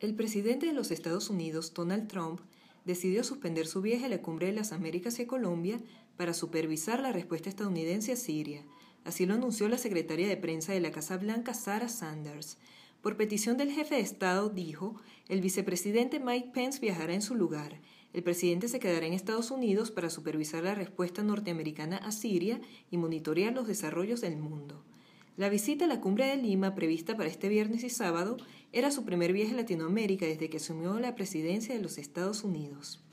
El presidente de los Estados Unidos, Donald Trump, decidió suspender su viaje a la Cumbre de las Américas y a Colombia para supervisar la respuesta estadounidense a Siria. Así lo anunció la secretaria de prensa de la Casa Blanca, Sarah Sanders. Por petición del jefe de Estado, dijo, el vicepresidente Mike Pence viajará en su lugar. El presidente se quedará en Estados Unidos para supervisar la respuesta norteamericana a Siria y monitorear los desarrollos del mundo. La visita a la Cumbre de Lima, prevista para este viernes y sábado, era su primer viaje a Latinoamérica desde que asumió la presidencia de los Estados Unidos.